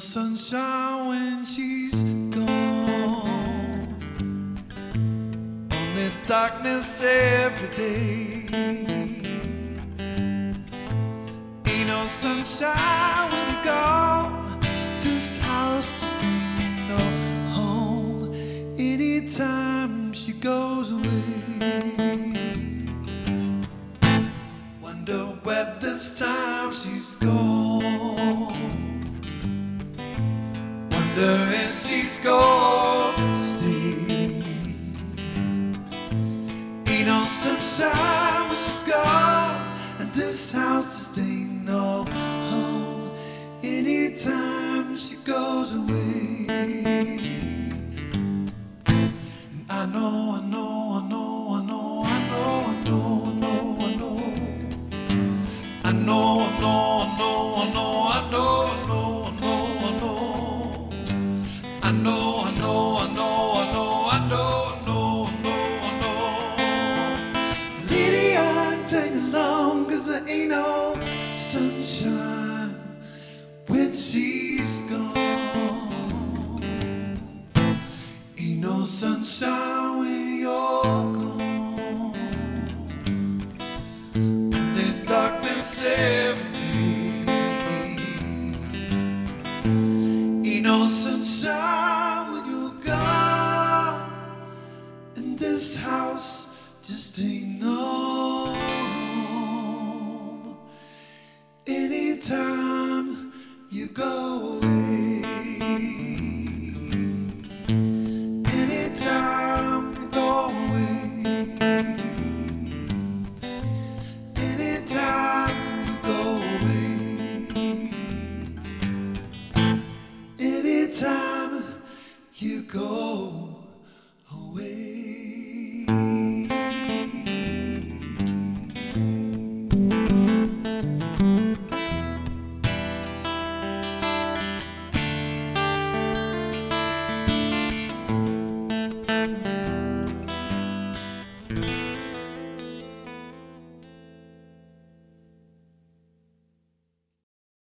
sunshine when she's gone. Only darkness every day. Ain't no sunshine when you're gone. This house just ain't no home anytime she goes away. Wonder where this time she's gone. Wonder if she's gonna stay. Ain't no sunshine when she's gone, and this house just ain't no home anytime she goes away. And I know, I know, I know, I know, I know, I know, I know, I know, I know, I know, I know, I know, I know, I know. I know, I know, I know, I know, I know, I know, I know, I know. Lady, I ain't taking long, 'cause there ain't no sunshine when she's gone. Ain't no sunshine when you're gone. The darkness every day. Ain't no sunshine when you're gone, and this house just ain't no